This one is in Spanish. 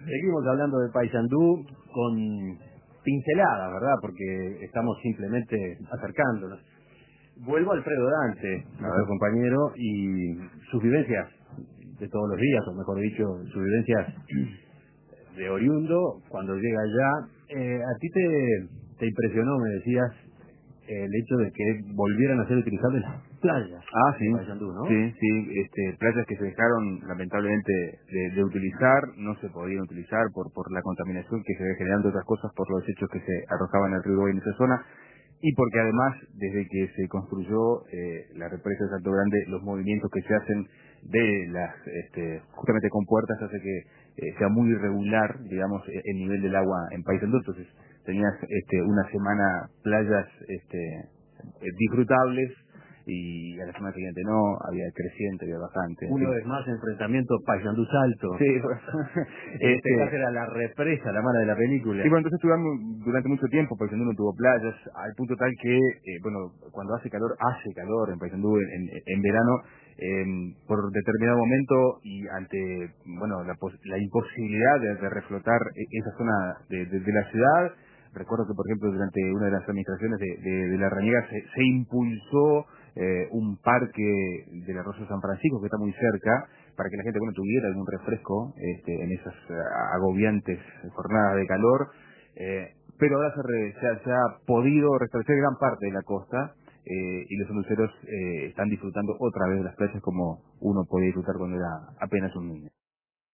Seguimos hablando de Paysandú con pinceladas, ¿verdad? Porque estamos simplemente acercándonos. Vuelvo a Alfredo Dante, nuestro compañero, y sus vivencias de todos los días, o mejor dicho, sus vivencias de oriundo cuando llega allá. A ti te impresionó, me decías, el hecho de que volvieran a ser utilizables las playas Sí, de Paysandú, ¿no? sí, playas que se dejaron lamentablemente de utilizar, no se podían utilizar por la contaminación que se ve generando, otras cosas por los desechos que se arrojaban al río Uruguay en esa zona, y porque además, desde que se construyó la represa de Salto Grande, los movimientos que se hacen de las, justamente con puertas, hace que sea muy irregular, digamos, el nivel del agua en Paysandú. Entonces tenías una semana playas disfrutables, y a la semana siguiente no, había creciente, había bastante. Una vez más, enfrentamiento Paysandú-Salto. Sí, En este caso era la represa, la mala de la película. Sí, bueno, entonces estuvimos durante mucho tiempo. Paysandú no tuvo playas, al punto tal que, cuando hace calor en Paysandú en verano, por determinado momento y ante, la imposibilidad de reflotar esa zona de la ciudad. Recuerdo que, por ejemplo, durante una de las administraciones de La Raniega se impulsó un parque del Arroyo San Francisco, que está muy cerca, para que la gente tuviera algún refresco en esas agobiantes jornadas de calor. Pero ahora se ha podido restablecer gran parte de la costa, y los sanduceros están disfrutando otra vez de las playas como uno podía disfrutar cuando era apenas un niño.